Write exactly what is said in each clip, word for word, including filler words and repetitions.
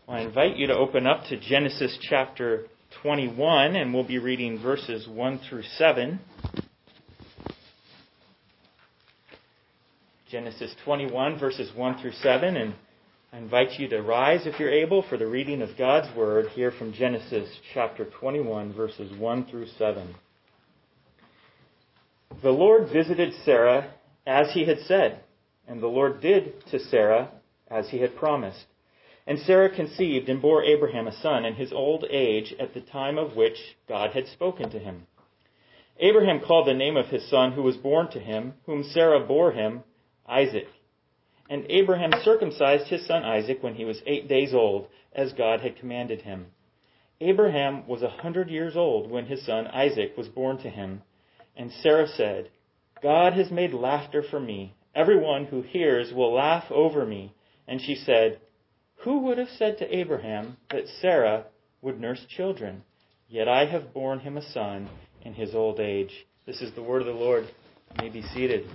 I invite you to open up to Genesis chapter twenty-one, and we'll be reading verses one through seven. Genesis twenty-one, verses one through seven, and I invite you to rise if you're able for the reading of God's Word here from Genesis chapter twenty-one, verses one through seven. The Lord visited Sarah as he had said, and the Lord did to Sarah as he had promised. And Sarah conceived and bore Abraham a son in his old age at the time of which God had spoken to him. Abraham called the name of his son who was born to him, whom Sarah bore him, Isaac. And Abraham circumcised his son Isaac when he was eight days old, as God had commanded him. Abraham was a hundred years old when his son Isaac was born to him. And Sarah said, God has made laughter for me. Everyone who hears will laugh over me. And she said, who would have said to Abraham that Sarah would nurse children? Yet I have borne him a son in his old age. This is the word of the Lord. You may be seated.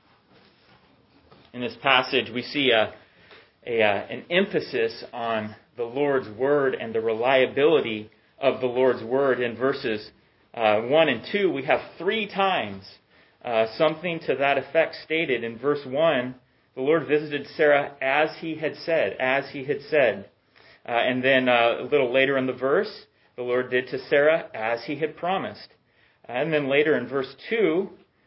In this passage, we see a, a, uh, an emphasis on the Lord's word and the reliability of the Lord's word. In verses uh, one and two, we have three times uh, something to that effect stated. In verse one, the Lord visited Sarah as he had said, as he had said. Uh, and then uh, a little later in the verse, the Lord did to Sarah as he had promised. And then later in verse two,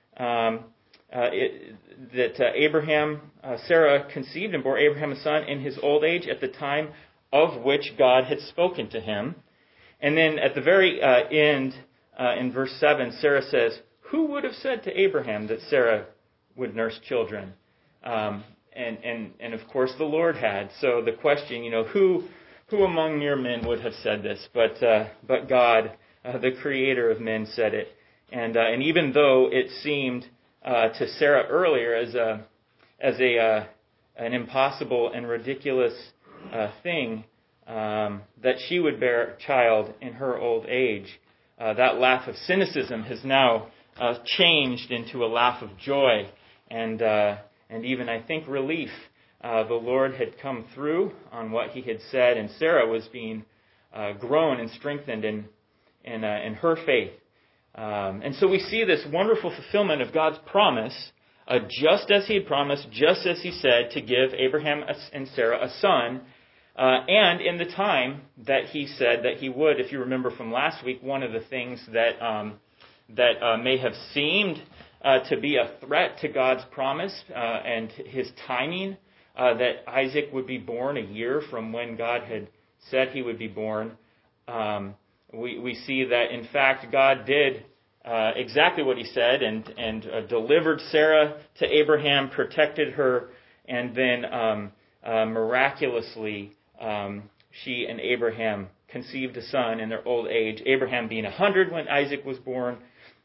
um, uh, it, that uh, Abraham, uh, Sarah conceived and bore Abraham a son in his old age at the time of which God had spoken to him. And then at the very uh, end, uh, in verse seven, Sarah says, who would have said to Abraham that Sarah would nurse children? Um, and, and, and of course the Lord had. So the question, you know, who who among mere men would have said this? But uh, but God, uh, the Creator of men, said it. And uh, and even though it seemed uh, to Sarah earlier as a as a uh, an impossible and ridiculous uh, thing um, that she would bear a child in her old age, uh, that laugh of cynicism has now uh, changed into a laugh of joy and. Uh, And even, I think, relief. Uh, the Lord had come through on what he had said, and Sarah was being uh, grown and strengthened in in, uh, in her faith. Um, and so we see this wonderful fulfillment of God's promise, uh, just as he had promised, just as he said, to give Abraham and Sarah a son, uh, and in the time that he said that he would. If you remember from last week, one of the things that um, that uh, may have seemed Uh, to be a threat to God's promise uh, and his timing, uh, that Isaac would be born a year from when God had said he would be born. Um, we, we see that, in fact, God did uh, exactly what he said and, and uh, delivered Sarah to Abraham, protected her, and then um, uh, miraculously um, she and Abraham conceived a son in their old age, Abraham being one hundred when Isaac was born,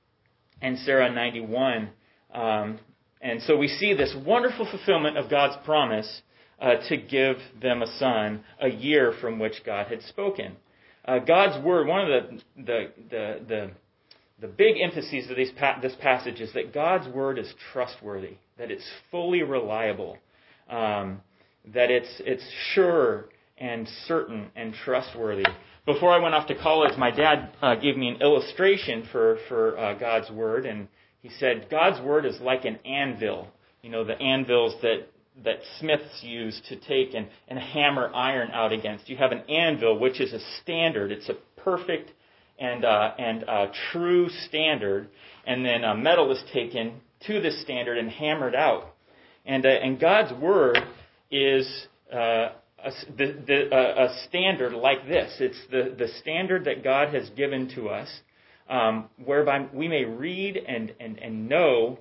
and Sarah ninety-one. Um, and so we see this wonderful fulfillment of God's promise uh, to give them a son a year from which God had spoken. Uh, God's word, one of the the the the, the big emphases of these pa- this passage is that God's word is trustworthy, that it's fully reliable, um, that it's it's sure and certain and trustworthy. Before I went off to college, my dad uh, gave me an illustration for, for uh, God's Word, and he said, God's Word is like an anvil. You know, the anvils that, that smiths use to take and, and hammer iron out against. You have an anvil, which is a standard. It's a perfect and, uh, and uh, true standard, and then uh, metal is taken to this standard and hammered out. And, uh, and God's Word is Uh, A, the, the, uh, a standard like this. It's the, the standard that God has given to us, um, whereby we may read and, and, and know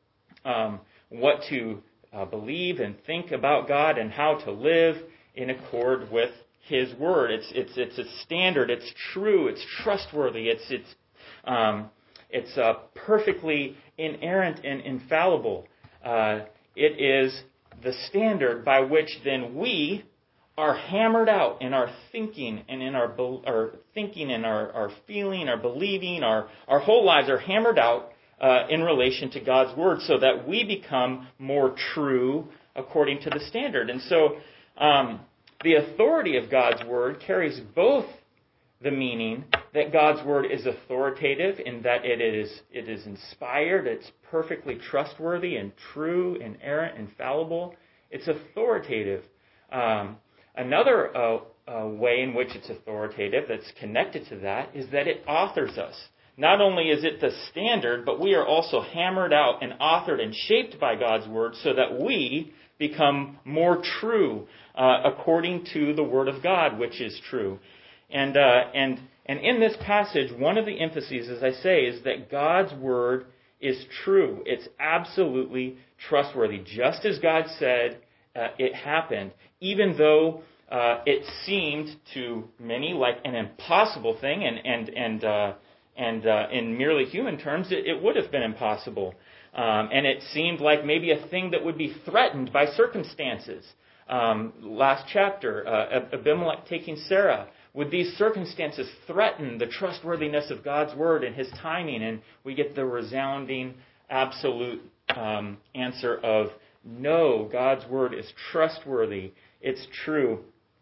um, what to uh, believe and think about God and how to live in accord with His Word. It's it's it's a standard. It's true. It's trustworthy. It's it's um, it's uh, perfectly inerrant and infallible. Uh, it is the standard by which then we are hammered out in our thinking and in our, our thinking and our, our feeling, our believing, our, our whole lives are hammered out uh, in relation to God's Word so that we become more true according to the standard. And so um, the authority of God's Word carries both the meaning that God's Word is authoritative in that it is it is inspired, it's perfectly trustworthy and true, inerrant, infallible. It's authoritative. Um, another uh, uh, way in which it's authoritative that's connected to that is that it authors us. Not only is it the standard, but we are also hammered out and authored and shaped by God's Word so that we become more true uh, according to the Word of God, which is true. And uh, and and in this passage, one of the emphases, as I say, is that God's Word is true. It's absolutely trustworthy. Just as God said, uh, it happened. Even though uh, it seemed to many like an impossible thing, and and and uh, and uh, in merely human terms, it, it would have been impossible. Um, and it seemed like maybe a thing that would be threatened by circumstances. Um, last chapter, uh, Abimelech taking Sarah. Would these circumstances threaten the trustworthiness of God's Word and His timing? And we get the resounding, absolute um, answer of no, God's Word is trustworthy, it's true,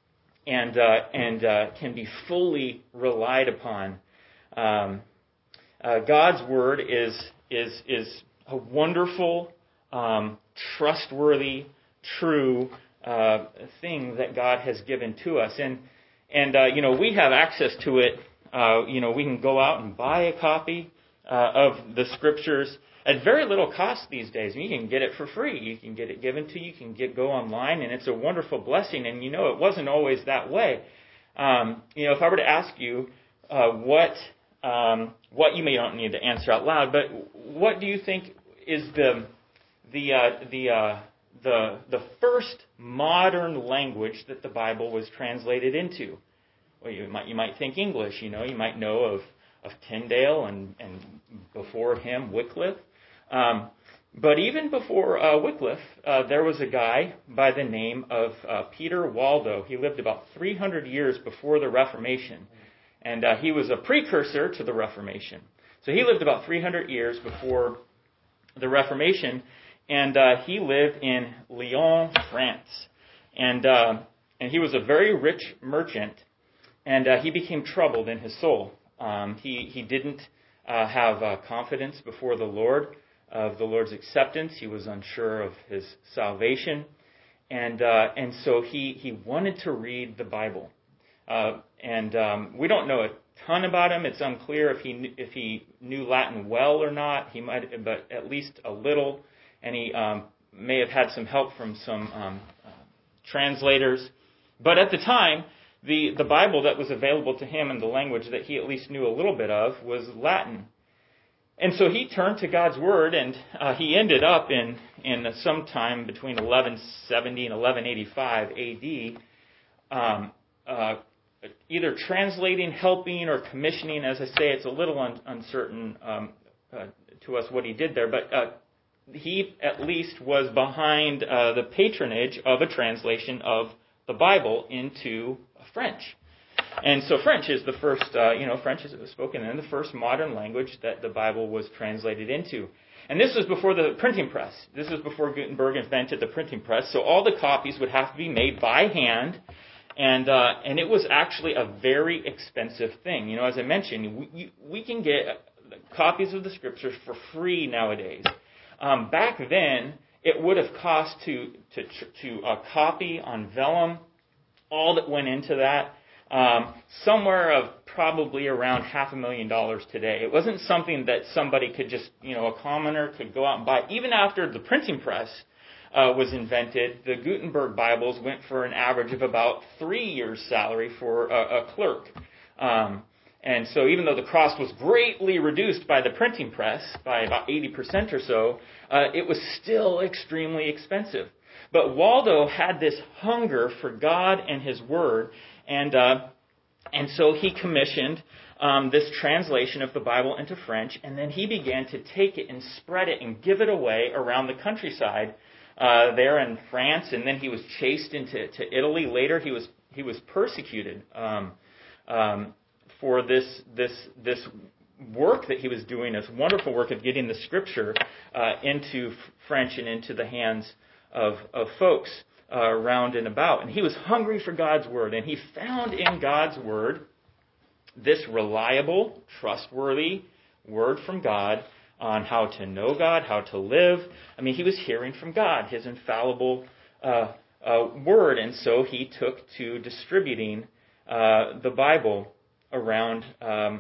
and uh, and uh, can be fully relied upon. Um, uh, God's Word is is is a wonderful, um, trustworthy, true uh, thing that God has given to us, and. And, uh, you know, we have access to it. Uh, you know, we can go out and buy a copy uh, of the Scriptures at very little cost these days. You can get it for free. You can get it given to you. You can get go online, and it's a wonderful blessing. And, you know, it wasn't always that way. Um, you know, if I were to ask you uh, what, um, what you may not need to answer out loud, but what do you think is the, the, uh, the, uh, The the first modern language that the Bible was translated into? Well, you might you might think English. You know, you might know of of Tyndale and and before him Wycliffe. Um, but even before uh, Wycliffe, uh, there was a guy by the name of uh, Peter Waldo. He lived about three hundred years before the Reformation, and uh, he was a precursor to the Reformation. So he lived about three hundred years before the Reformation. And uh, he lived in Lyon, France. And uh, and he was a very rich merchant. And uh, he became troubled in his soul. Um, he, he didn't uh, have uh, confidence before the Lord, of the Lord's acceptance. He was unsure of his salvation. And uh, and so he, he wanted to read the Bible. Uh, and um, we don't know a ton about him. It's unclear if he if he knew Latin well or not. He might, but at least a little. And he um, may have had some help from some um, uh, translators. But at the time, the, the Bible that was available to him in the language that he at least knew a little bit of was Latin. And so he turned to God's Word, and uh, he ended up in, in sometime between eleven seventy and eleven eighty-five A D, um, uh, either translating, helping, or commissioning. As I say, it's a little un- uncertain um, uh, to us what he did there, but uh, he at least was behind uh, the patronage of a translation of the Bible into French. And so French is the first, uh, you know, French is spoken in the first modern language that the Bible was translated into. And this was before the printing press. This was before Gutenberg invented the printing press. So all the copies would have to be made by hand. And uh, and it was actually a very expensive thing. You know, as I mentioned, we, we can get copies of the Scriptures for free nowadays. Um, back then, it would have cost to to to uh, copy on vellum, all that went into that, um, somewhere of probably around half a million dollars today. It wasn't something that somebody could just, you know, a commoner could go out and buy. Even after the printing press uh, was invented, the Gutenberg Bibles went for an average of about three years' salary for a, a clerk. Um, And so even though the cost was greatly reduced by the printing press, by about eighty percent or so, uh, it was still extremely expensive. But Waldo had this hunger for God and His Word, and uh, and so he commissioned um, this translation of the Bible into French, and then he began to take it and spread it and give it away around the countryside uh, there in France, and then he was chased into to Italy. Later, he was he was persecuted. Um, um, for this this this work that he was doing, this wonderful work of getting the Scripture uh, into French and into the hands of, of folks. uh, round and about. And he was hungry for God's word. And he found in God's word this reliable, trustworthy word from God on how to know God, how to live. I mean, he was hearing from God, his infallible uh, uh, word. And so he took to distributing uh, the Bible around um,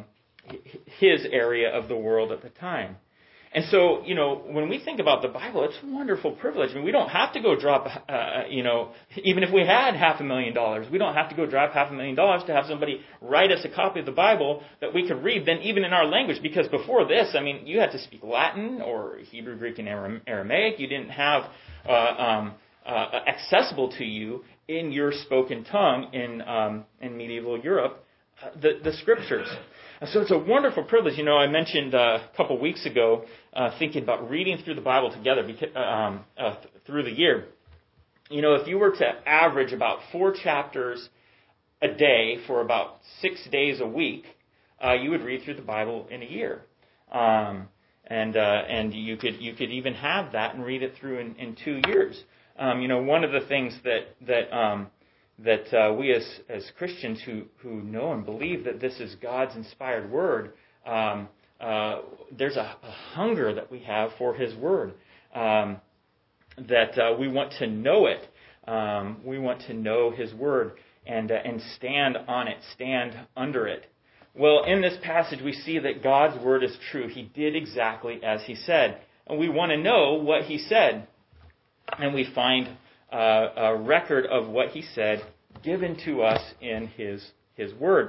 his area of the world at the time. And so, you know, when we think about the Bible, it's a wonderful privilege. I mean, we don't have to go drop, uh, you know, even if we had half a million dollars, we don't have to go drop half a million dollars to have somebody write us a copy of the Bible that we could read, then even in our language. Because before this, I mean, you had to speak Latin or Hebrew, Greek, and Aramaic. You didn't have uh, um, uh, accessible to you in your spoken tongue in um, in medieval Europe uh, the, the Scriptures. So it's a wonderful privilege. You know, I mentioned uh, a couple weeks ago uh, thinking about reading through the Bible together because, um, uh, th- through the year. You know, if you were to average about four chapters a day for about six days a week, uh, you would read through the Bible in a year. Um, and uh, and you could you could even have that and read it through in, in two years. Um, you know, one of the things that that um, that uh, we as, as Christians who, who know and believe that this is God's inspired word, um, uh, there's a, a hunger that we have for his word, um, that uh, we want to know it. Um, we want to know his word and, uh, and stand on it, stand under it. Well, in this passage, we see that God's word is true. He did exactly as he said. And we want to know what he said. And we find Uh, a record of what he said given to us in his his word.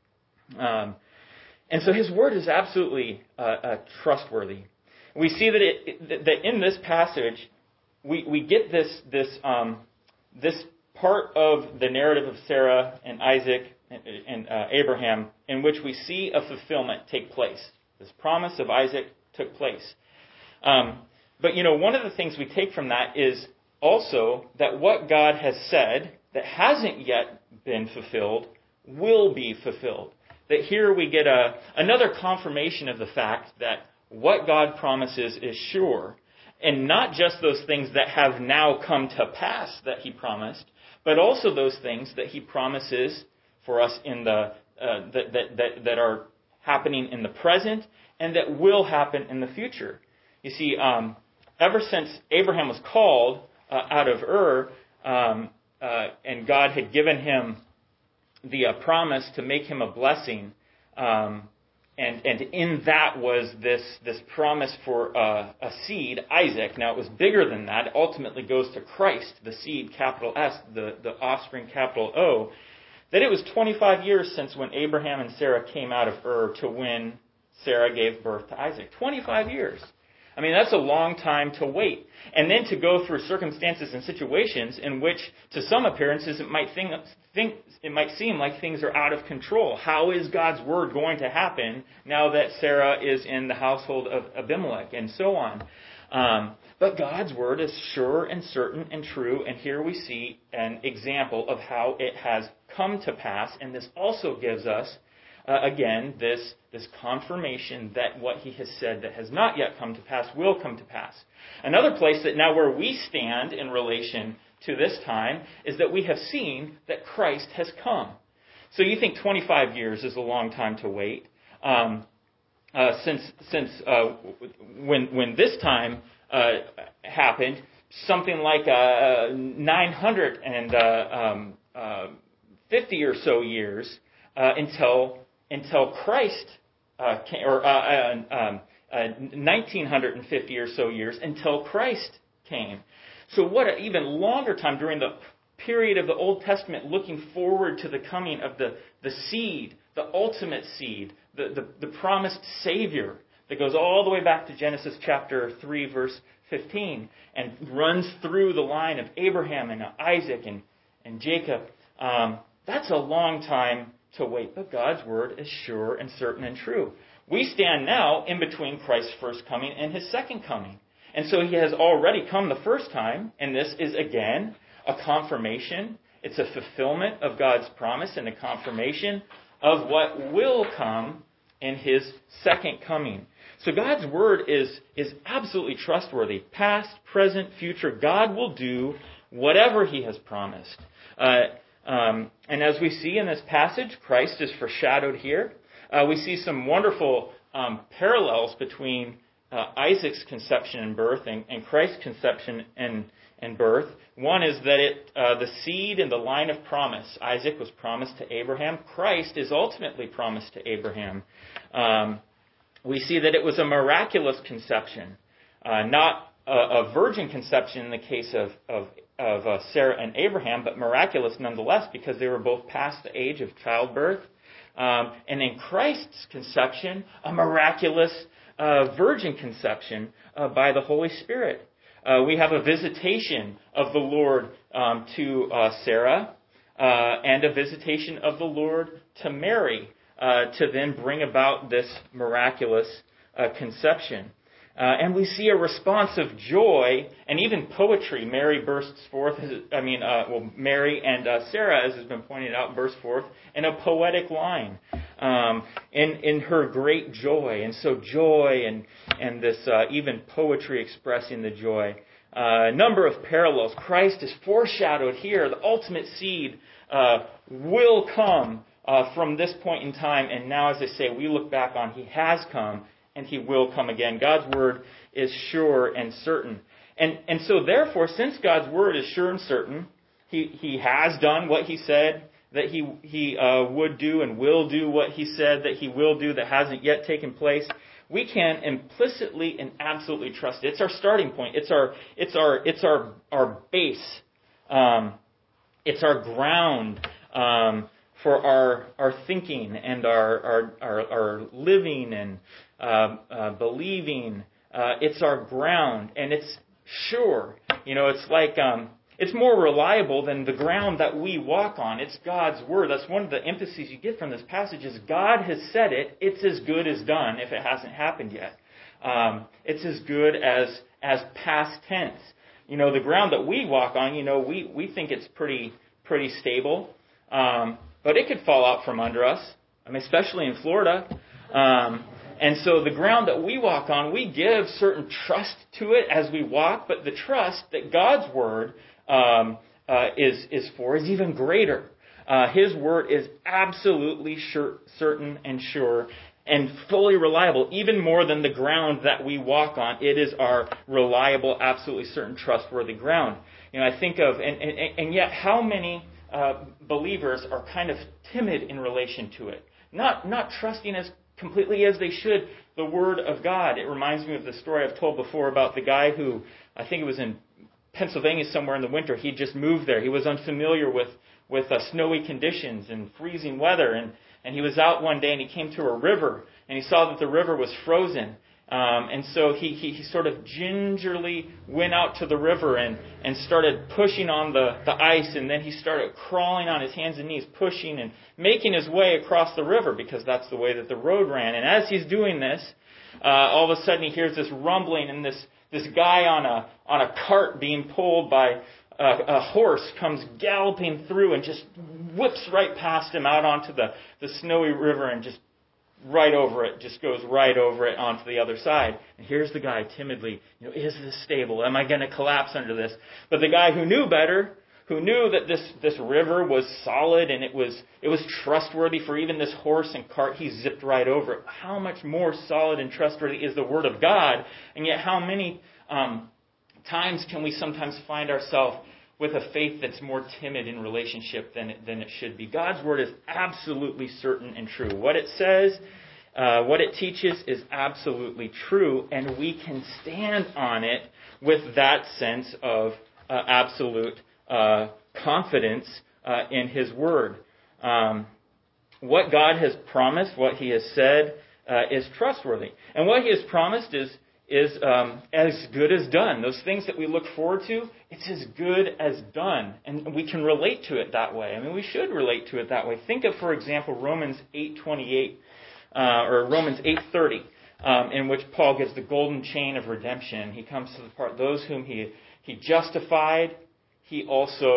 Um, and so his word is absolutely uh, uh, trustworthy. We see that it, that in this passage we we get this this um, this part of the narrative of Sarah and Isaac and, and uh, Abraham in which we see a fulfillment take place. This promise of Isaac took place. Um, but you know, one of the things we take from that is also that what God has said that hasn't yet been fulfilled will be fulfilled. That here we get a another confirmation of the fact that what God promises is sure, and not just those things that have now come to pass that he promised, but also those things that he promises for us in the uh, that, that that that are happening in the present and that will happen in the future. You see, um, ever since Abraham was called Uh, out of Ur, um, uh, and God had given him the uh, promise to make him a blessing, um, and and in that was this this promise for uh, a seed, Isaac. Now it was bigger than that. It ultimately goes to Christ, the seed, capital S, the the offspring, capital O. That it was twenty-five years since when Abraham and Sarah came out of Ur to when Sarah gave birth to Isaac. twenty-five years. I mean, that's a long time to wait. And then to go through circumstances and situations in which, to some appearances, it might think, think it might seem like things are out of control. How is God's word going to happen now that Sarah is in the household of Abimelech, and so on? Um, but God's word is sure and certain and true, and here we see an example of how it has come to pass, and this also gives us Uh, again, this this confirmation that what he has said that has not yet come to pass will come to pass. Another place that now where we stand in relation to this time is that we have seen that Christ has come. So you think twenty-five years is a long time to wait. Um, uh, since since uh, when when this time uh, happened, something like uh, nine hundred fifty or so years uh, until. Until Christ uh, came, or uh, uh, um, uh, nineteen fifty or so years until Christ came. So what an even longer time during the period of the Old Testament, looking forward to the coming of the, the seed, the ultimate seed, the, the, the promised Savior that goes all the way back to Genesis chapter three, verse fifteen, and runs through the line of Abraham and Isaac and, and Jacob. Um, that's a long time to wait, but God's word is sure and certain and true. We stand now in between Christ's first coming and his second coming. And so he has already come the first time, and this is again a confirmation. It's a fulfillment of God's promise and a confirmation of what will come in his second coming. So God's word is, is absolutely trustworthy. Past, present, future, God will do whatever he has promised. Uh, um, and as we see in this passage, Christ is foreshadowed here. Uh, we see some wonderful um, parallels between uh, Isaac's conception and birth and, and Christ's conception and, and birth. One is that it, uh, the seed and the line of promise. Isaac was promised to Abraham. Christ is ultimately promised to Abraham. Um, we see that it was a miraculous conception, uh, not a, a virgin conception in the case of, of, of uh, Sarah and Abraham, but miraculous nonetheless because they were both past the age of childbirth. Um, and in Christ's conception, a miraculous uh, virgin conception uh, by the Holy Spirit. Uh, we have a visitation of the Lord um, to uh, Sarah uh, and a visitation of the Lord to Mary uh, to then bring about this miraculous uh, conception. Uh, and we see a response of joy and even poetry. Mary bursts forth, I mean, uh, well, Mary and uh, Sarah, as has been pointed out, burst forth in a poetic line um, in, in her great joy. And so joy and, and this uh, even poetry expressing the joy. Uh, a number of parallels. Christ is foreshadowed here. The ultimate seed uh, will come uh, from this point in time. And now, as I say, we look back on He has come. And He will come again. God's word is sure and certain. And and so therefore, since God's word is sure and certain, He, he has done what He said that He, he uh, would do and will do what He said that He will do that hasn't yet taken place, we can implicitly and absolutely trust it. It's our starting point. It's our it's our it's our our base. Um, it's our ground. Um, for our our thinking and our our our, our living and uh, uh, believing. Uh, it's our ground, and it's sure. You know, it's like um, it's more reliable than the ground that we walk on. It's God's word. That's one of the emphases you get from this passage is God has said it. It's as good as done if it hasn't happened yet. Um, it's as good as as past tense. You know, the ground that we walk on, you know, we, we think it's pretty pretty stable. Um, But it could fall out from under us, I mean, especially in Florida. Um, and so the ground that we walk on, we give certain trust to it as we walk, but the trust that God's word um, uh, is is for is even greater. Uh, His word is absolutely sure, certain and sure and fully reliable, even more than the ground that we walk on. It is our reliable, absolutely certain, trustworthy ground. You know, I think of, and, and, and yet how many Uh, believers are kind of timid in relation to it, not not trusting as completely as they should the Word of God. It reminds me of the story I've told before about the guy who, I think it was in Pennsylvania somewhere in the winter. He just moved there. He was unfamiliar with with uh, snowy conditions and freezing weather, and and he was out one day and he came to a river and he saw that the river was frozen. Um, and so he, he, he sort of gingerly went out to the river and, and started pushing on the, the ice. And then he started crawling on his hands and knees, pushing and making his way across the river because that's the way that the road ran. And as he's doing this, uh, all of a sudden he hears this rumbling and this, this guy on a, on a cart being pulled by a, a horse comes galloping through and just whips right past him out onto the, the snowy river and just right over it, just goes right over it onto the other side. And here's the guy timidly, you know, is this stable? Am I going to collapse under this? But the guy who knew better, who knew that this, this river was solid and it was it was trustworthy for even this horse and cart, he zipped right over it. How much more solid and trustworthy is the Word of God? And yet how many um, times can we sometimes find ourselves with a faith that's more timid in relationship than it, than it should be? God's word is absolutely certain and true. What it says, uh, what it teaches is absolutely true, and we can stand on it with that sense of uh, absolute uh, confidence uh, in His word. Um, what God has promised, what He has said, uh, is trustworthy. And what He has promised is is um, as good as done. Those things that we look forward to, it's as good as done. And we can relate to it that way. I mean, we should relate to it that way. Think of, for example, Romans eight twenty-eight, uh, or Romans eight thirty, um, in which Paul gives the golden chain of redemption. He comes to the part, those whom he, he justified, He also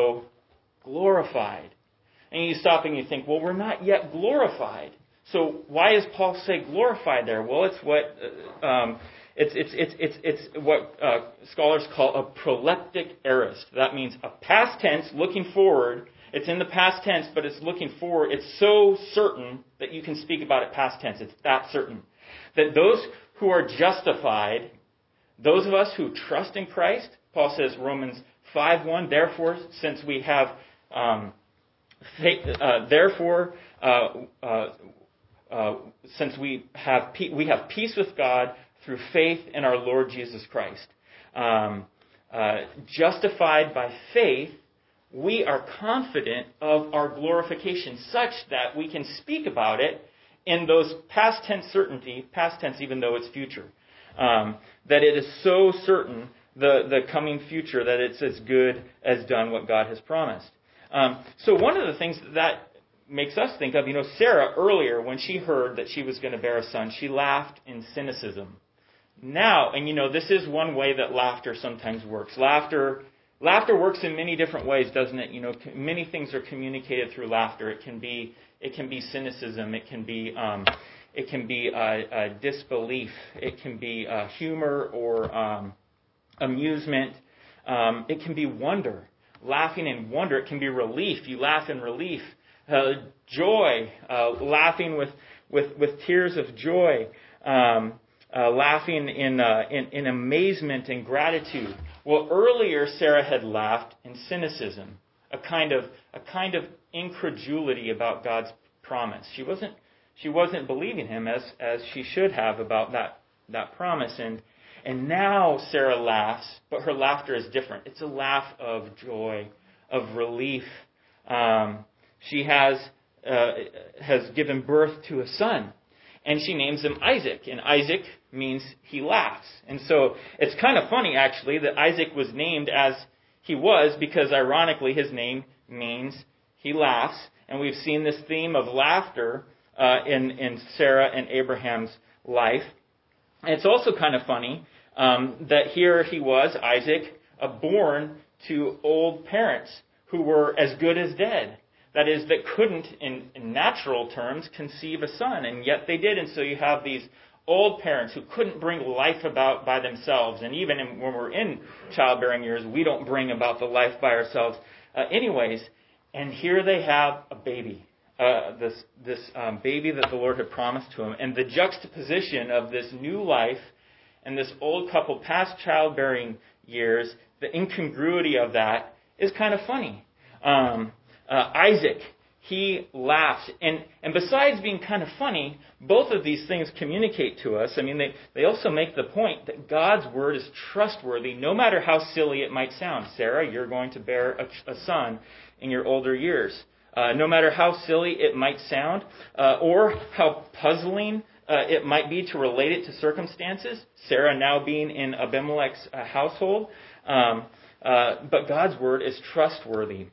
glorified. And you stop and you think, well, we're not yet glorified. So why does Paul say glorified there? Well, it's what... Uh, um, It's it's it's it's it's what uh, scholars call a proleptic aorist. That means a past tense looking forward. It's in the past tense, but it's looking forward. It's so certain that you can speak about it past tense. It's that certain that those who are justified, those of us who trust in Christ, Paul says, Romans five one. Therefore, since we have, um, faith, uh, therefore, uh, uh, uh, since we have pe- we have peace with God through faith in our Lord Jesus Christ. Um, uh, justified by faith, we are confident of our glorification, such that we can speak about it in those past tense certainty, past tense even though it's future. Um, that it is so certain, the, the coming future, that it's as good as done what God has promised. Um, so one of the things that makes us think of, you know, Sarah earlier, when she heard that she was going to bear a son, she laughed in cynicism. Now, and you know, this is one way that laughter sometimes works. Laughter laughter works in many different ways, doesn't it? You know, many things are communicated through laughter. It can be it can be cynicism. It can be um, it can be uh, uh, disbelief. It can be uh, humor or um, amusement. Um, it can be wonder, laughing in wonder. It can be relief. You laugh in relief. Uh, joy, uh, laughing with, with, with tears of joy. Um, Uh, laughing in, uh, in in amazement and gratitude. Well, earlier Sarah had laughed in cynicism, a kind of a kind of incredulity about God's promise. She wasn't she wasn't believing him as as she should have about that that promise. And and now Sarah laughs, but her laughter is different. It's a laugh of joy, of relief. Um, she has uh, has given birth to a son. And she names him Isaac. And Isaac means he laughs. And so it's kind of funny, actually, that Isaac was named as he was, because ironically his name means he laughs. And we've seen this theme of laughter uh, in, in Sarah and Abraham's life. And it's also kind of funny um, that here he was, Isaac, uh, born to old parents who were as good as dead. That is, that couldn't, in, in natural terms, conceive a son, and yet they did. And so you have these old parents who couldn't bring life about by themselves. And even in, when we're in childbearing years, we don't bring about the life by ourselves uh, anyways. And here they have a baby, uh, this this um, baby that the Lord had promised to him. And the juxtaposition of this new life and this old couple past childbearing years, the incongruity of that is kind of funny. Um Uh, Isaac, he laughs. And, and besides being kind of funny, both of these things communicate to us. I mean, they, they also make the point that God's word is trustworthy, no matter how silly it might sound. Sarah, you're going to bear a, a son in your older years. Uh, no matter how silly it might sound, uh, or how puzzling uh, it might be to relate it to circumstances. Sarah now being in Abimelech's uh, household. Um, uh, but God's word is trustworthy.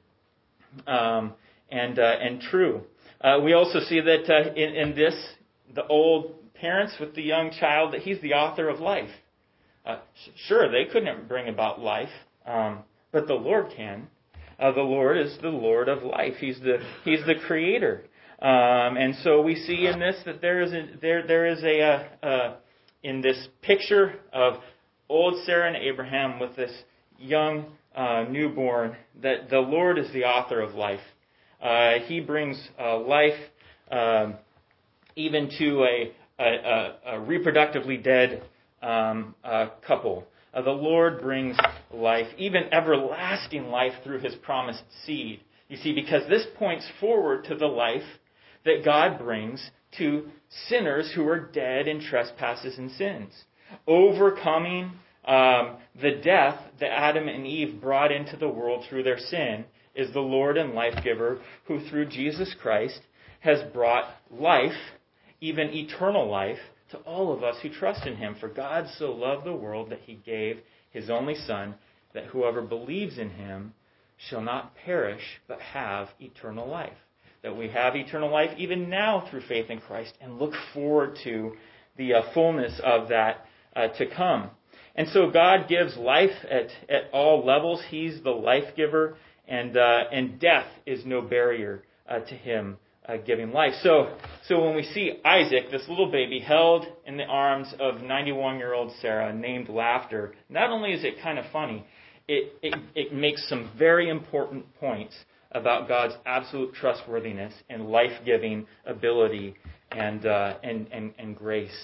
Um, and uh, and true. Uh, we also see that uh, in, in this, the old parents with the young child, that he's the author of life. Uh, sure, they couldn't bring about life, um, but the Lord can. Uh, the Lord is the Lord of life. He's the He's the Creator. Um, and so we see in this that there is a, there there is a uh, uh, in this picture of old Sarah and Abraham with this young Uh, newborn, that the Lord is the author of life. Uh, he brings uh, life um, even to a, a, a reproductively dead um, uh, couple. Uh, the Lord brings life, even everlasting life, through his promised seed. You see, because this points forward to the life that God brings to sinners who are dead in trespasses and sins, overcoming Um, the death that Adam and Eve brought into the world through their sin is the Lord and life giver, who through Jesus Christ has brought life, even eternal life, to all of us who trust in him. For God so loved the world that he gave his only Son, that whoever believes in him shall not perish but have eternal life. That we have eternal life even now through faith in Christ, and look forward to the uh, fullness of that uh, to come. And so God gives life at, at all levels. He's the life giver, and uh, and death is no barrier uh, to him uh, giving life. So, so when we see Isaac, this little baby held in the arms of ninety-one-year-old Sarah, named Laughter, not only is it kind of funny, it, it, it makes some very important points about God's absolute trustworthiness and life-giving ability and, uh, and, and, and grace.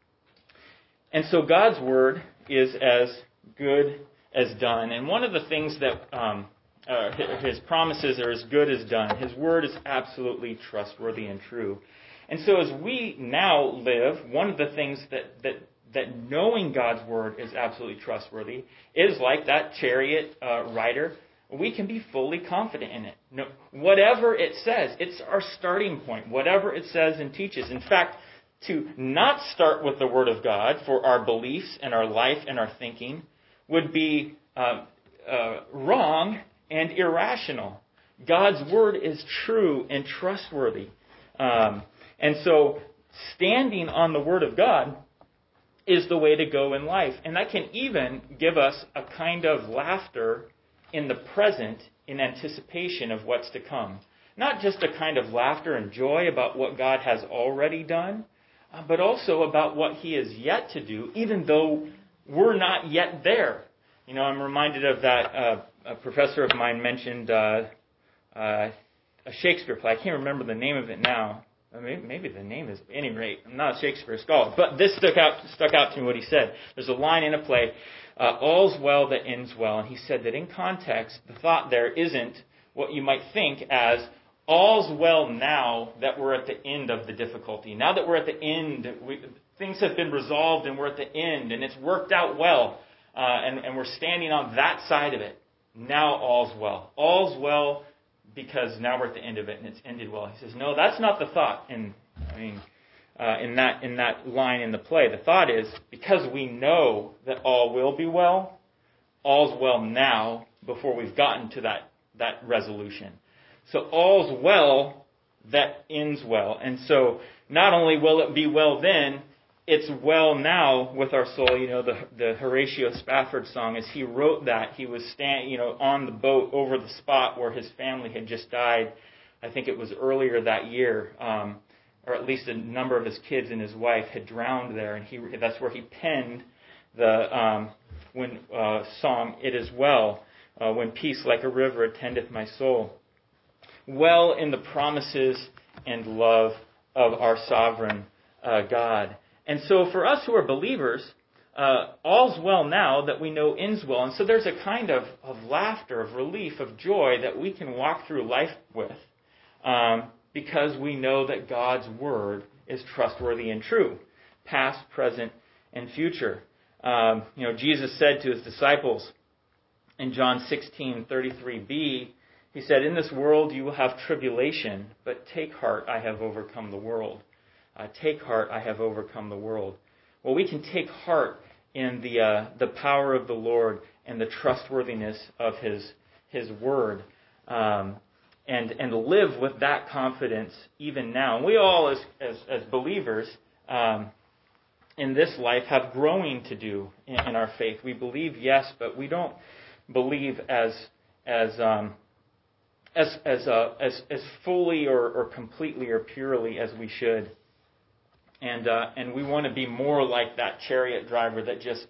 And so God's word is as good as done. And one of the things that um, uh, his promises are as good as done. His word is absolutely trustworthy and true. And so as we now live, one of the things that, that, that knowing God's word is absolutely trustworthy is like that chariot uh, rider. We can be fully confident in it. No, whatever it says, it's our starting point. Whatever it says and teaches. In fact, to not start with the Word of God for our beliefs and our life and our thinking would be uh, uh, wrong and irrational. God's Word is true and trustworthy. Um, and so standing on the Word of God is the way to go in life. And that can even give us a kind of laughter in the present in anticipation of what's to come. Not just a kind of laughter and joy about what God has already done, uh, but also about what He is yet to do, even though we're not yet there. You know, I'm reminded of that, uh, a professor of mine mentioned uh, uh, a Shakespeare play. I can't remember the name of it now. I mean, maybe the name is, at any rate, I'm not a Shakespeare scholar, but this stuck out, stuck out to me what he said. There's a line in a play, Uh, all's well that ends well. And he said that in context, the thought there isn't what you might think as all's well now that we're at the end of the difficulty. Now that we're at the end, we, things have been resolved and we're at the end and it's worked out well. Uh, and, and we're standing on that side of it. Now all's well. All's well because now we're at the end of it and it's ended well. He says, no, that's not the thought. And I mean... Uh, in that in that line in the play. The thought is, because we know that all will be well, all's well now before we've gotten to that, that resolution. So all's well that ends well. And so not only will it be well then, it's well now with our soul. You know, the the Horatio Spafford song, as he wrote that, he was stand, you know, on the boat over the spot where his family had just died. I think it was earlier that year. Um, or at least a number of his kids and his wife had drowned there, and he that's where he penned the um, when uh, song "It Is Well," uh, when peace like a river attendeth my soul. Well in the promises and love of our sovereign uh, God. And so for us who are believers, uh, all's well now that we know ends well. And so there's a kind of, of laughter, of relief, of joy that we can walk through life with. Um, because we know that God's word is trustworthy and true, past, present, and future. Um, you know, Jesus said to his disciples in John sixteen thirty-three b, he said, "In this world you will have tribulation, but take heart, I have overcome the world." Uh, take heart, I have overcome the world. Well, we can take heart in the uh, the power of the Lord and the trustworthiness of His His word. Um, And, and live with that confidence even now. And we all, as as, as believers um, in this life, have growing to do in, in our faith. We believe, yes, but we don't believe as as um, as as uh, as, as fully or, or completely or purely as we should. And uh, and we want to be more like that chariot driver that just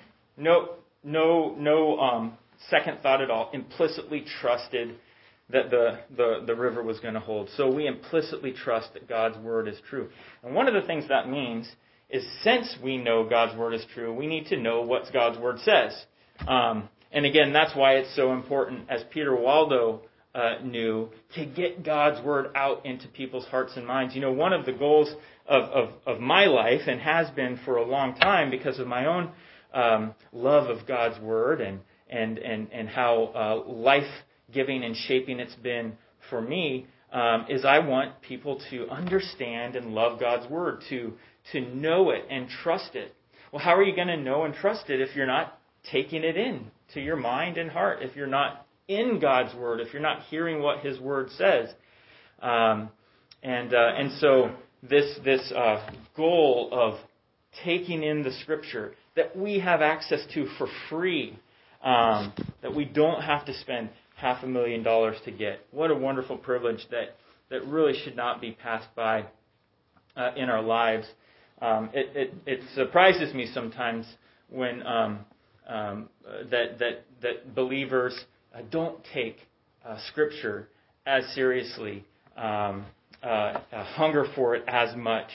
no no no um, second thought at all, implicitly trusted that the, the, the river was going to hold. So we implicitly trust that God's word is true. And one of the things that means is, since we know God's word is true, we need to know what God's word says. Um, and again, that's why it's so important, as Peter Waldo uh, knew, to get God's word out into people's hearts and minds. You know, one of the goals of, of, of my life, and has been for a long time because of my own um, love of God's word and, and, and, and how uh, life giving and shaping it's been for me, um, is I want people to understand and love God's word, to to know it and trust it. Well, how are you going to know and trust it if you're not taking it in to your mind and heart, if you're not in God's word, if you're not hearing what His word says? Um, and uh, and so this this uh, goal of taking in the Scripture that we have access to for free, um, that we don't have to spend half a million dollars to get. What a wonderful privilege that that really should not be passed by uh, in our lives. Um, it, it, it surprises me sometimes when um, um, that that that believers uh, don't take uh, Scripture as seriously, um, uh, uh, hunger for it as much,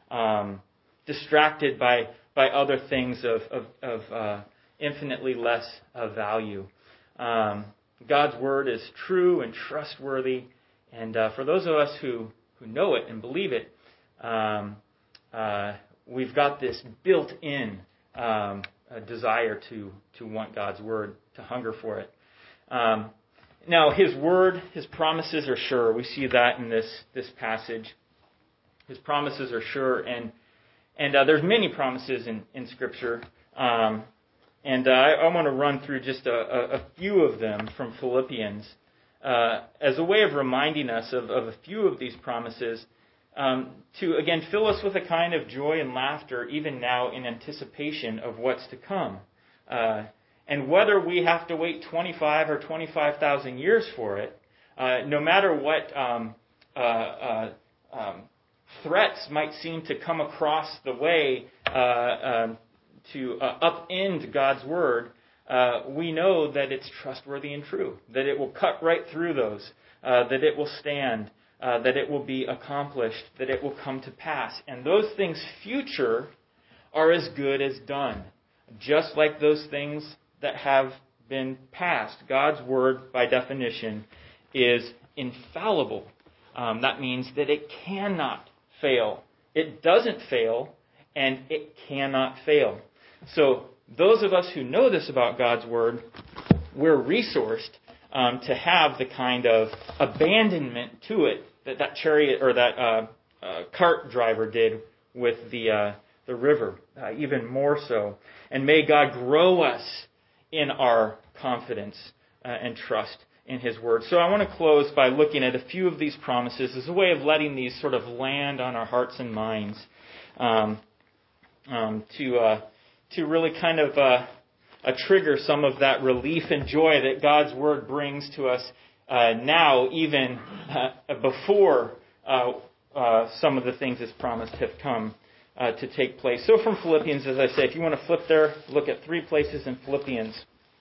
um, distracted by by other things of of, of uh, infinitely less uh, value. Um, God's Word is true and trustworthy, and uh, for those of us who, who know it and believe it, um, uh, we've got this built-in um, desire to to want God's Word, to hunger for it. Um, now, His Word, His promises are sure. We see that in this this passage. His promises are sure, and and uh, there's many promises in in Scripture. Um, And uh, I, I want to run through just a, a, a few of them from Philippians uh, as a way of reminding us of, of a few of these promises um, to, again, fill us with a kind of joy and laughter even now in anticipation of what's to come. Uh, and whether we have to wait twenty-five or twenty-five thousand years for it, uh, no matter what um, uh, uh, um, threats might seem to come across the way uh, um, to uh, upend God's Word, uh, we know that it's trustworthy and true, that it will cut right through those, uh, that it will stand, uh, that it will be accomplished, that it will come to pass. And those things future are as good as done, just like those things that have been past. God's Word, by definition, is infallible. Um, that means that it cannot fail. It doesn't fail, and it cannot fail. So those of us who know this about God's Word, we're resourced um, to have the kind of abandonment to it that that chariot or that uh, uh, cart driver did with the uh, the river, uh, even more so. And may God grow us in our confidence uh, and trust in His Word. So I want to close by looking at a few of these promises as a way of letting these sort of land on our hearts and minds um, um, to... Uh, to really kind of uh, uh, trigger some of that relief and joy that God's Word brings to us uh, now, even uh, before uh, uh, some of the things it's promised have come uh, to take place. So from Philippians, as I say, if you want to flip there, look at three places in Philippians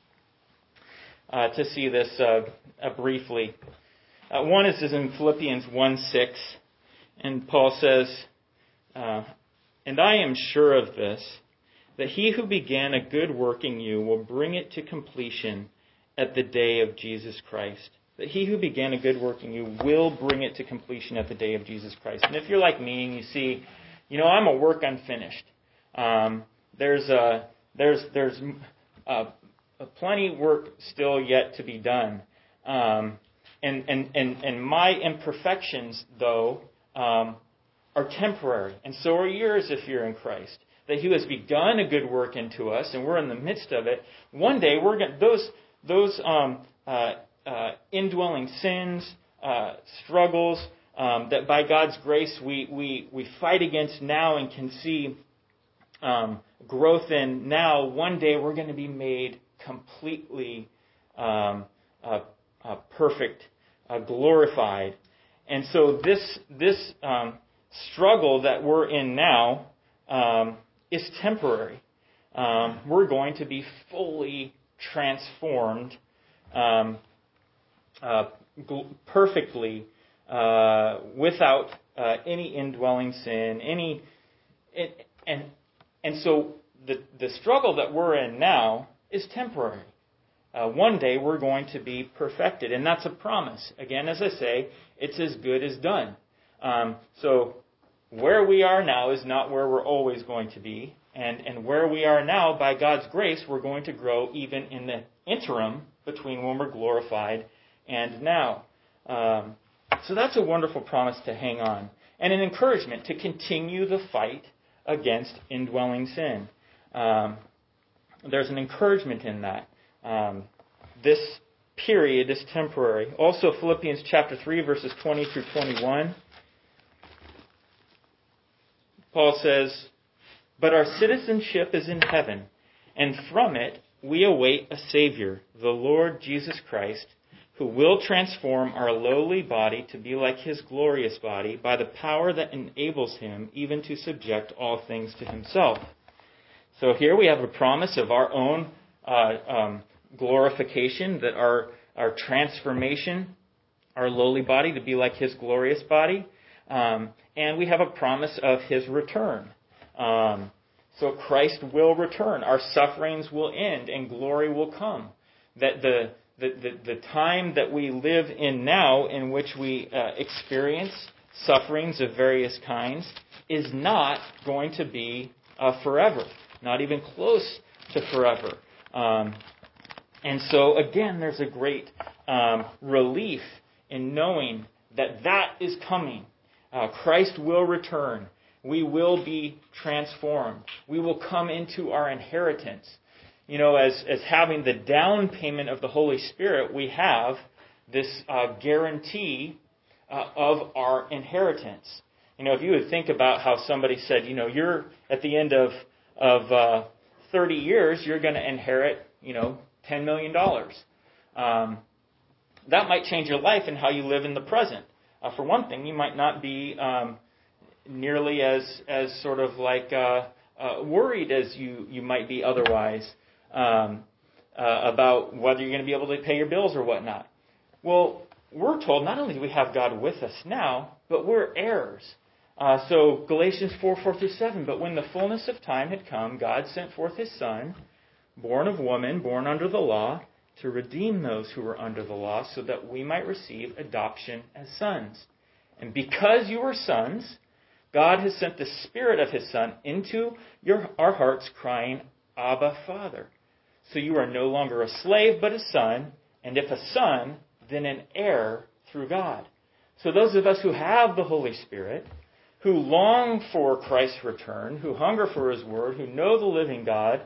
uh, to see this uh, uh, briefly. Uh, one is, is in Philippians one six, and Paul says, uh, "And I am sure of this, that He who began a good work in you will bring it to completion at the day of Jesus Christ." That He who began a good work in you will bring it to completion at the day of Jesus Christ. And if you're like me and you see, you know, I'm a work unfinished. Um, there's a, there's there's uh, plenty work still yet to be done. Um, and, and, and, and my imperfections, though, um, are temporary. And so are yours if you're in Christ. That He has begun a good work into us, and we're in the midst of it. One day, we're going those those um, uh, uh, indwelling sins, uh, struggles um, that by God's grace we we we fight against now and can see um, growth in now. One day, we're going to be made completely um, uh, uh, perfect, uh, glorified, and so this this um, struggle that we're in now. Um, is temporary. Um, we're going to be fully transformed um, uh, gl- perfectly uh, without uh, any indwelling sin, any and and, and so the the struggle that we're in now is temporary. Uh, one day we're going to be perfected, and that's a promise. Again, as I say, it's as good as done. Um, so. Where we are now is not where we're always going to be. And, and where we are now, by God's grace, we're going to grow even in the interim between when we're glorified and now. Um, so that's a wonderful promise to hang on. And an encouragement to continue the fight against indwelling sin. Um, there's an encouragement in that. Um, this period is temporary. Also, Philippians chapter three, verses twenty through twenty-one. Paul says, "But our citizenship is in heaven, and from it we await a Savior, the Lord Jesus Christ, who will transform our lowly body to be like his glorious body by the power that enables him even to subject all things to himself. So here we have a promise of our own uh, um, glorification, that our, our transformation, our lowly body to be like his glorious body. Um, and we have a promise of his return. Um, so Christ will return. Our sufferings will end and glory will come. That the The, the, the time that we live in now, in which we uh, experience sufferings of various kinds, is not going to be uh, forever, not even close to forever. Um, and so, again, there's a great um, relief in knowing that that is coming. Uh, Christ will return. We will be transformed. We will come into our inheritance. You know, as, as having the down payment of the Holy Spirit, we have this uh, guarantee uh, of our inheritance. You know, if you would think about how somebody said, you know, you're at the end of of uh, thirty years, you're going to inherit, you know, ten million dollars. Um, that might change your life and how you live in the present. Uh, for one thing, you might not be um, nearly as as sort of like uh, uh, worried as you, you might be otherwise. Um, uh, about whether you're going to be able to pay your bills or whatnot. Well, we're told not only do we have God with us now, but we're heirs. Uh, so Galatians four, four through seven, but when the fullness of time had come, God sent forth his Son, born of woman, born under the law, to redeem those who were under the law, so that we might receive adoption as sons. And because you are sons, God has sent the Spirit of his Son into your, our hearts, crying, Abba, Father. So you are no longer a slave, but a son, and if a son, then an heir through God. So those of us who have the Holy Spirit, who long for Christ's return, who hunger for his word, who know the living God,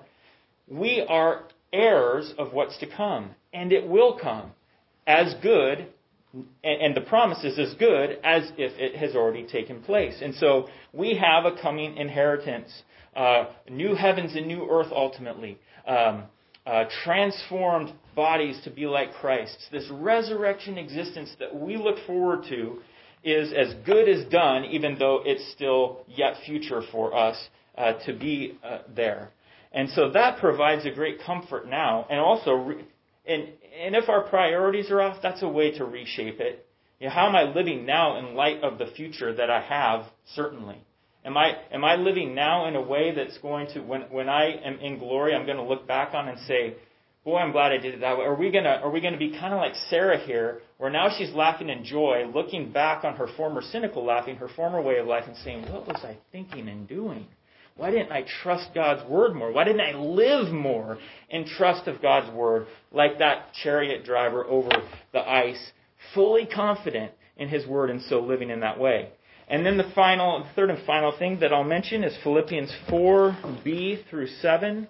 we are heirs of what's to come, and it will come as good, and the promise is as good as if it has already taken place. And so we have a coming inheritance, uh, new heavens and new earth ultimately, um, Uh, transformed bodies to be like Christ's. This resurrection existence that we look forward to is as good as done, even though it's still yet future for us uh, to be uh, there. And so that provides a great comfort now. And also, re- and, and if our priorities are off, that's a way to reshape it. You know, how am I living now in light of the future that I have? Certainly. Am I am I living now in a way that's going to, when when I am in glory, I'm going to look back on and say, boy, I'm glad I did it that way. Are we gonna are we going to be kind of like Sarah here, where now she's laughing in joy, looking back on her former cynical laughing, her former way of life, and saying, what was I thinking and doing? Why didn't I trust God's word more? Why didn't I live more in trust of God's word, like that chariot driver over the ice, fully confident in his word, and so living in that way? And then the final, third and final thing that I'll mention is Philippians four b through seven,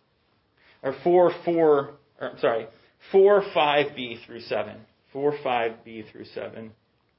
or four four, or I'm sorry, four five b through seven, four five b through seven.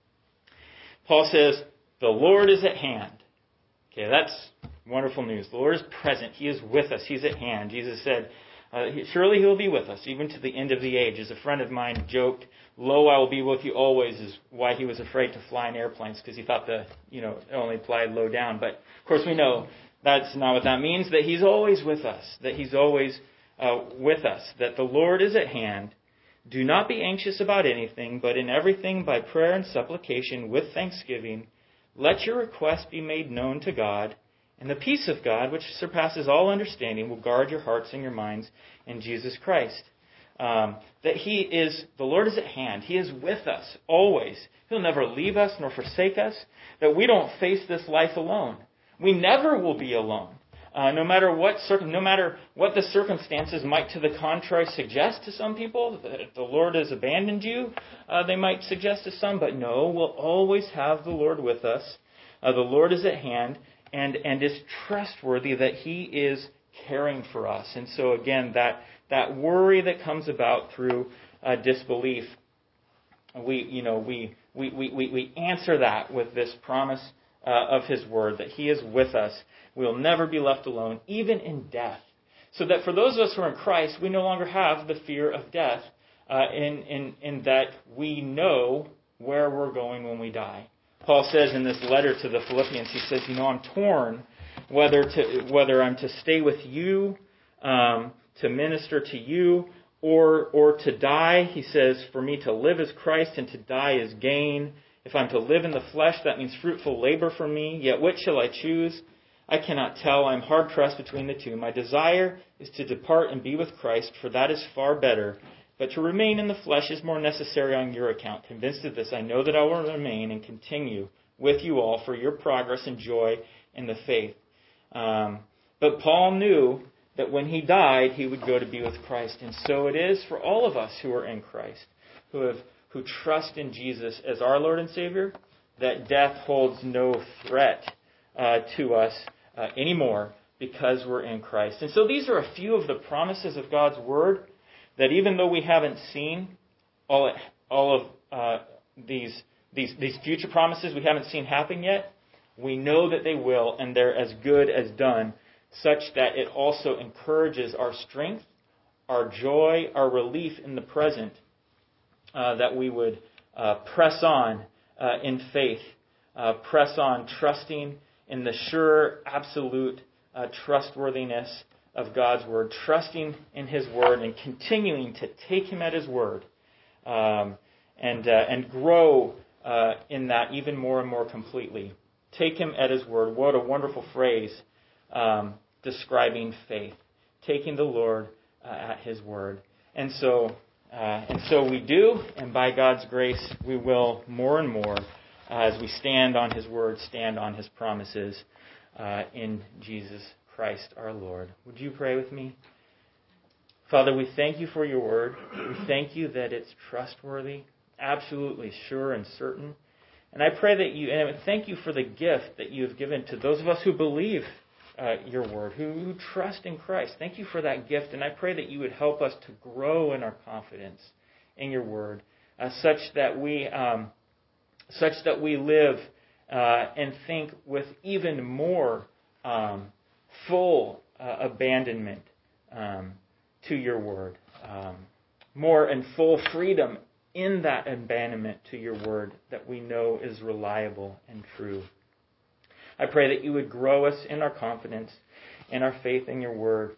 Paul says, "The Lord is at hand." Okay, that's wonderful news. The Lord is present. He is with us. He's at hand. Jesus said, uh, "Surely He will be with us, even to the end of the age." As a friend of mine joked, "Lo, I will be with you always," is why he was afraid to fly in airplanes, because he thought the, you know, it only applied low down. But of course we know that's not what that means, that He's always with us, that He's always uh, with us, that the Lord is at hand. "Do not be anxious about anything, but in everything by prayer and supplication with thanksgiving, let your requests be made known to God, and the peace of God, which surpasses all understanding, will guard your hearts and your minds in Jesus Christ." Um, that He is, the Lord is at hand. He is with us always. He'll never leave us nor forsake us. That we don't face this life alone. We never will be alone. Uh, no matter what, no matter what the circumstances might, to the contrary, suggest to some people that the Lord has abandoned you. Uh, they might suggest to some, but no, we'll always have the Lord with us. Uh, the Lord is at hand, and and is trustworthy that He is caring for us. And so again, that that worry that comes about through uh, disbelief, we you know we we, we we answer that with this promise uh, of His word, that He is with us. We'll never be left alone, even in death. So that for those of us who are in Christ, we no longer have the fear of death, uh, in, in, in that we know where we're going when we die. Paul says in this letter to the Philippians, he says, you know, I'm torn whether to whether I'm to stay with you, um, to minister to you, or or to die. He says, for me to live is Christ and to die is gain. If I'm to live in the flesh, that means fruitful labor for me. Yet which shall I choose? I cannot tell. I'm hard pressed between the two. My desire is to depart and be with Christ, for that is far better. But to remain in the flesh is more necessary on your account. Convinced of this, I know that I will remain and continue with you all for your progress and joy in the faith. Um, but Paul knew that when he died, he would go to be with Christ. And so it is for all of us who are in Christ, who have who trust in Jesus as our Lord and Savior, that death holds no threat uh, to us uh, anymore because we're in Christ. And so these are a few of the promises of God's Word that even though we haven't seen all all of uh, these these these future promises we haven't seen happen yet, we know that they will, and they're as good as done, such that it also encourages our strength, our joy, our relief in the present, uh, that we would uh, press on uh, in faith, uh, press on trusting in the sure, absolute uh, trustworthiness of God's Word, trusting in His Word and continuing to take Him at His Word, um, and uh, and grow uh, in that even more and more completely. Take Him at His Word. What a wonderful phrase um, describing faith. Taking the Lord uh, at His Word. And so, uh, and so we do, and by God's grace, we will more and more, uh, as we stand on His Word, stand on His promises uh, in Jesus Christ our Lord. Would you pray with me? Father, we thank you for your word. We thank you that it's trustworthy, absolutely sure and certain. And I pray that you, and thank you for the gift that you have given to those of us who believe uh, your word, who, who trust in Christ. Thank you for that gift. And I pray that you would help us to grow in our confidence in your word, uh, such that we, um, such that we live uh, and think with even more um, full uh, abandonment um, to your word, um, more and full freedom in that abandonment to your word that we know is reliable and true. I pray that you would grow us in our confidence and our faith in your word,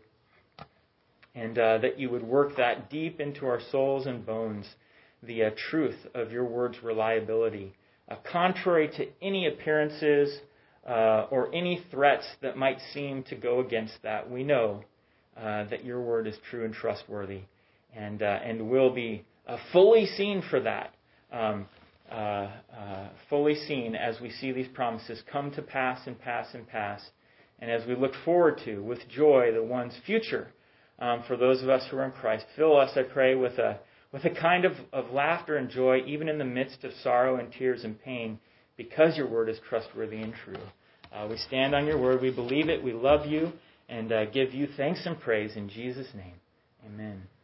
and uh, that you would work that deep into our souls and bones, the uh, truth of your word's reliability, uh, contrary to any appearances Uh, or any threats that might seem to go against that. We know uh, that your word is true and trustworthy, and uh, and will be uh, fully seen for that, um, uh, uh, fully seen as we see these promises come to pass and pass and pass, and as we look forward to, with joy, the one's future um, for those of us who are in Christ. Fill us, I pray, with a with a kind of, of laughter and joy, even in the midst of sorrow and tears and pain, because your word is trustworthy and true. Uh, we stand on your word. We believe it. We love you and uh, give you thanks and praise in Jesus' name. Amen.